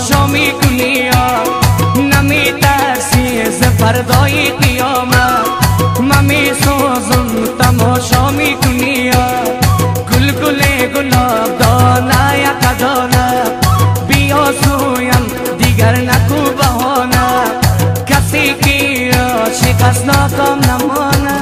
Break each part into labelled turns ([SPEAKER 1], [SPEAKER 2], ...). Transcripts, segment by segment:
[SPEAKER 1] تماشا میکنی نمیترسی ز فردای قیامت من میسوزم تماشا میکنی گل گل گلاب دانه یک دانه بیا سویم دیگر نکو بهانه کسی که شکست ناکام نمانه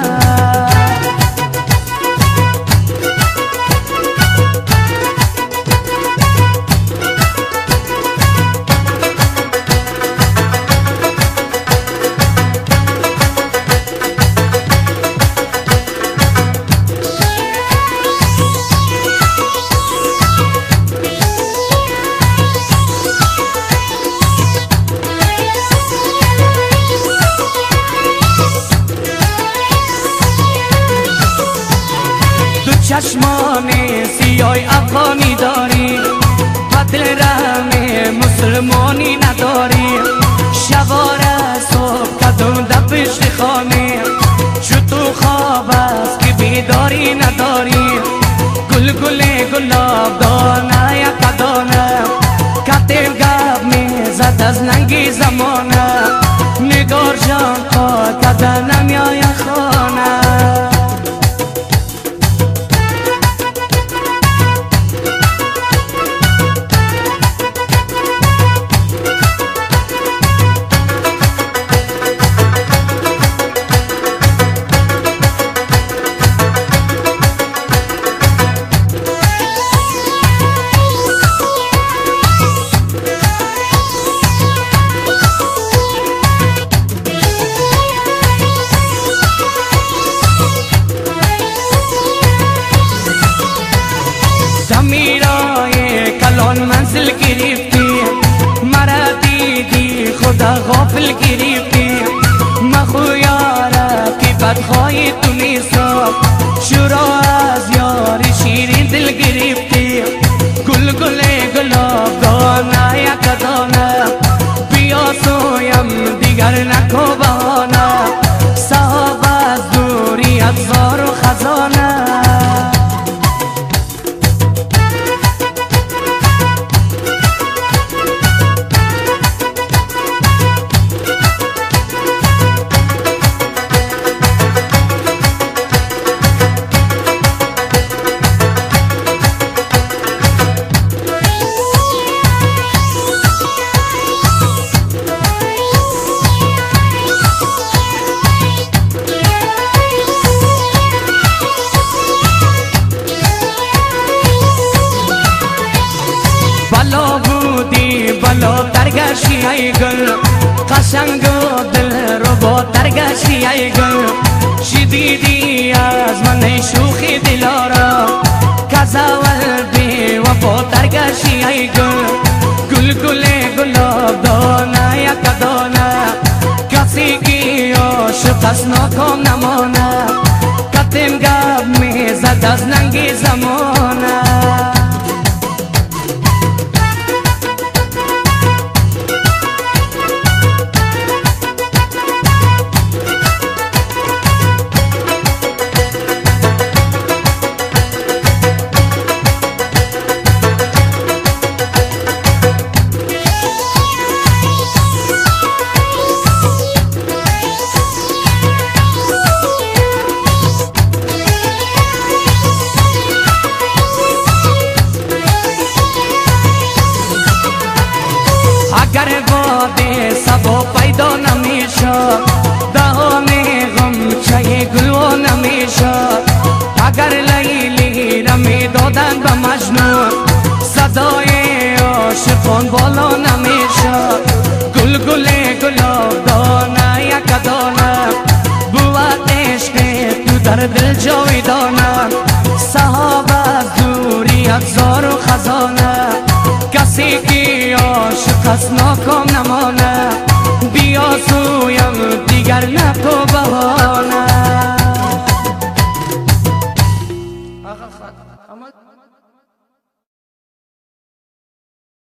[SPEAKER 1] چشمان سیاه افغانی داری بدل رحم مسلمانی نداری شباره صبح قدم در پشت خانه چو تو خواب است که بیداری نداری گل گل گلاب دانه یک دانه کتب گب میزد از ننگی زمانه نگار جان پاک کدنم یا خانه منزل گرفتی مرا دیدی خدا غافل گرفتی مخو یاره که بدخواهی تو نیسا شورا از یار شیرین دل گرفتی گل گل گلاب دانه یک دانه بیا سویم دیگر نکو بهانه صاحب از دوری ابزار و خزانه بلا ترگشی ای گل قشنگ و دل رو با ترگشی ای گل چی دیدی از من شوخی دلارا کزاول بی وفا ترگشی ای گل گل گل گلاب دانه یک دانه کسی که عاشق از ناکام نمانه کتم گب میزد از ننگی زمانه اگر باده سبا پیدا نمیشه دهان غمچه گلو نمیشه اگر لیلی را میدادن به مجنون صدای عاشقان بالا نمیشه گل گل گلاب دانه یک دانه بود عشق تو در دل جاویدانه صحاب از دوری ابزار و خزانه کسی که عاشق است ناکام نمانه بیا سویم دیگر نکو بهانه